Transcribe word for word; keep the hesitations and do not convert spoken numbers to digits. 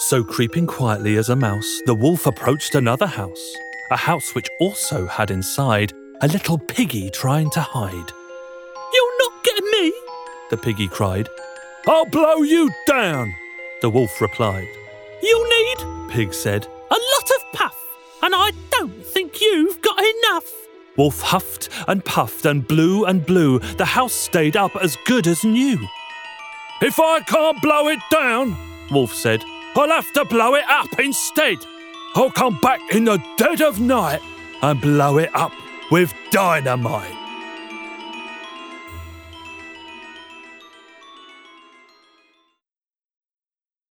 So creeping quietly as a mouse, the wolf approached another house, a house which also had inside a little piggy trying to hide. "You're not getting me," the piggy cried. "I'll blow you down," the wolf replied. "You'll need," Pig said, "a lot of puff, and I don't think you've got enough." Wolf huffed and puffed and blew and blew. The house stayed up as good as new. "If I can't blow it down," Wolf said, "I'll have to blow it up instead. I'll come back in the dead of night and blow it up with dynamite."